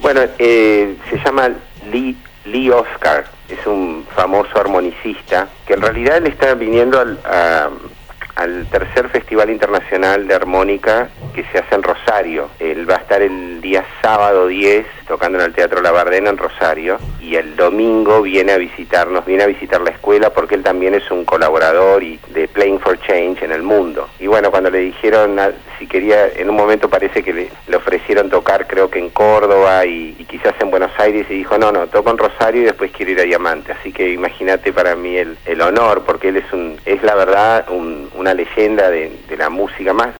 Bueno, se llama Lee Oscar, es un famoso armonicista, que en realidad él está viniendo al tercer Festival Internacional de Armónica que se hace en Rosario. Él va a estar el día sábado 10 tocando en el Teatro La Bardena en Rosario, y el domingo viene a visitar la escuela, porque él también es un colaborador de Playing for Change en el mundo. Y bueno, cuando le dijeron si quería, en un momento parece que le ofrecieron tocar, creo que en Córdoba y quizás en Buenos Aires, y dijo, no, toco en Rosario y después quiero ir a Diamante. Así que imagínate para mí el honor, porque él es la verdad una leyenda de la música, más